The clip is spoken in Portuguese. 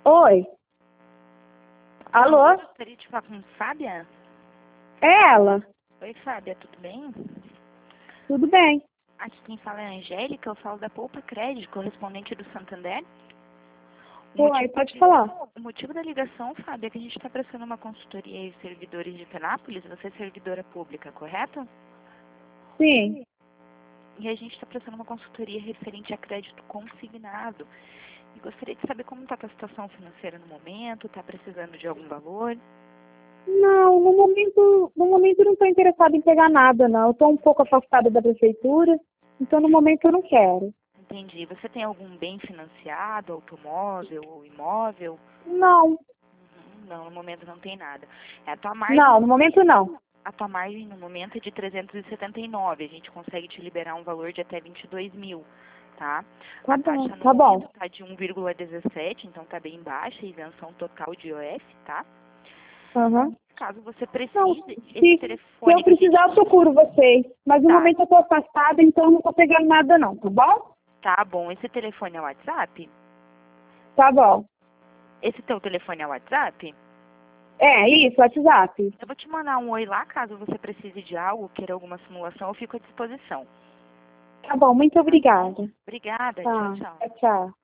Oi. Alô? Gostaria de falar com Fábia? É ela. Oi, Fábia, tudo bem? Tudo bem. Aqui quem fala é a Angélica, eu falo da Poupa Crédito, correspondente do Santander. Oi, pode falar. O motivo da ligação, Fábia, é que a gente está prestando uma consultoria em servidores de Penápolis. Você é servidora pública, correto? Sim. E a gente está prestando uma consultoria referente a crédito consignado. E gostaria de saber como está a tua situação financeira no momento, está precisando de algum valor? Não, no momento eu não estou interessada em pegar nada, não. Eu estou um pouco afastada da prefeitura, então no momento eu não quero. Entendi. Você tem algum bem financiado, automóvel ou imóvel? Não. Não, no momento não tem nada. A tua margem, Não, no momento não. a tua margem no momento é de 379. A gente consegue te liberar um valor de até 22 mil, tá? Tá A bom, taxa no tá bom. momento está de 1,17, então tá bem baixa, isenção total de IOF, tá? Aham. Caso você Não, precise, esse se telefone eu precisar, eu procuro vocês. Mas no Tá, momento eu estou afastada, então eu não estou pegando nada não, tá bom? tá bom. Esse telefone é o WhatsApp? Tá bom. Esse teu telefone é o WhatsApp? É, isso, WhatsApp. Eu vou te mandar um oi lá, caso você precise de algo, queira alguma simulação, eu fico à disposição. Tá bom, muito obrigada. Obrigada, Tá, tchau, tchau. tchau.